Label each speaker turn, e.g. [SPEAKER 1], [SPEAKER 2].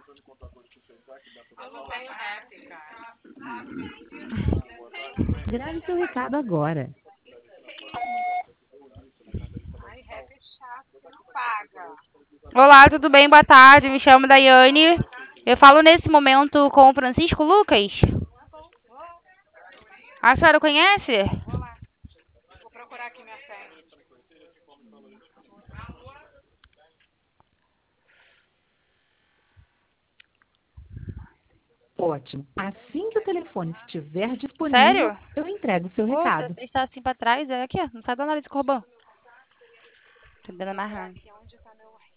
[SPEAKER 1] Eu não tenho rap, cara.
[SPEAKER 2] Grave seu recado agora.
[SPEAKER 1] Ai, rap é chato, você não paga.
[SPEAKER 3] Olá, tudo bem? Boa tarde. Me chamo Daiane. Eu falo nesse momento com o Francisco Lucas.
[SPEAKER 1] Tá bom,
[SPEAKER 3] A senhora conhece?
[SPEAKER 1] vou lá. Vou procurar aqui minha senha.
[SPEAKER 2] Ótimo. Assim que o telefone estiver disponível,
[SPEAKER 3] Sério?
[SPEAKER 2] eu entrego seu
[SPEAKER 3] Poxa,
[SPEAKER 2] recado.
[SPEAKER 3] você está assim pra trás. É aqui, ó. Não sai da nariz, Corbão. Tô dando
[SPEAKER 1] Vou
[SPEAKER 3] mais
[SPEAKER 1] procurar
[SPEAKER 3] raro.
[SPEAKER 1] aqui onde tá meu